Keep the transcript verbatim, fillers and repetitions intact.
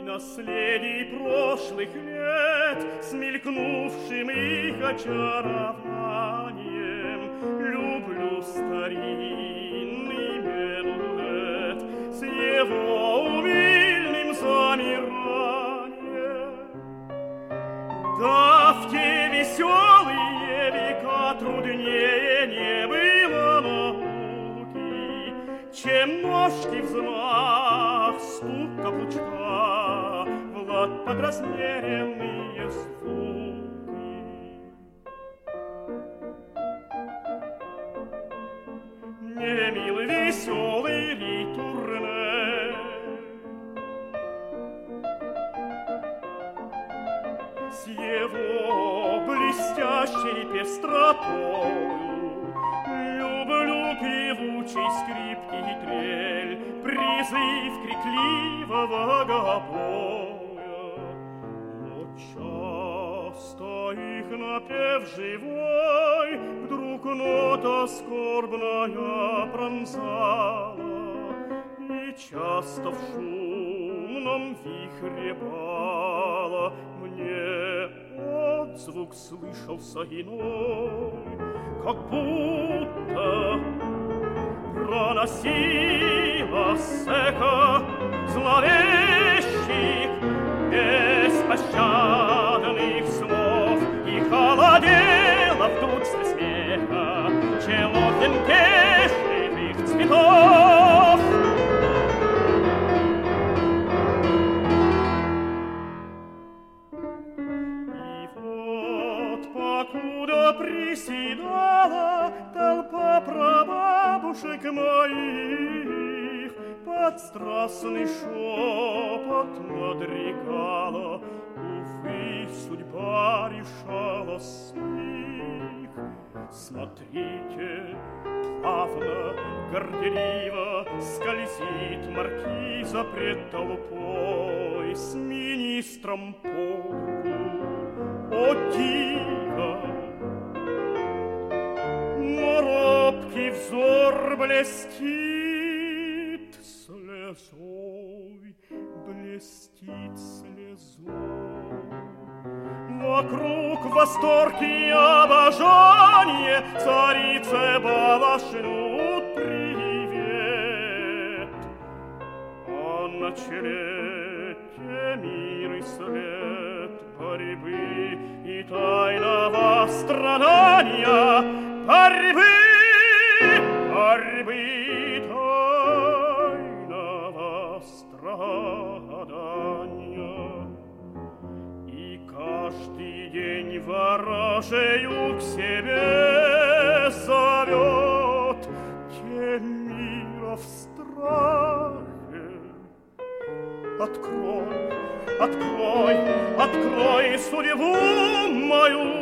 наследий прошлых лет, смелькнувшим их очарованием, люблю старинный минуэт с его умильным замиранием. Да в те веселые века труднее не было науки, чем ножки взмах, стук каблучка, Влад подразмеренные звуки. Не мил веселый ритурне, с его блестящей пестротою, люблю певучий скрипки и трель, призыв крикливого гобоя. Но часто их напев живой вдруг нота скорбная пронзала, и часто в шумном вихре бала мне отзвук слышался иной, как будто проносилась эхо зловещих беспощадных слов, и холодело вдруг со смеха чело тенкешных цветов. Покуда приседала толпа прабабушек моих, под страстный шепот мадригала, увы, судьба решала смех. Смотрите, плавно, горделиво скользит маркиза пред толпой с министром по руку. О, диво! Но робкий взор блестит слезой, блестит слезой. Вокруг восторг и обожание, царице бала шлют привет. А на челе мир и свет борьбы и тайного страдания, борьбы, борьбы тайного страдания. И каждый день ворожею к себе зовет Темира в страхе. Открой, открой, открой судьбу мою,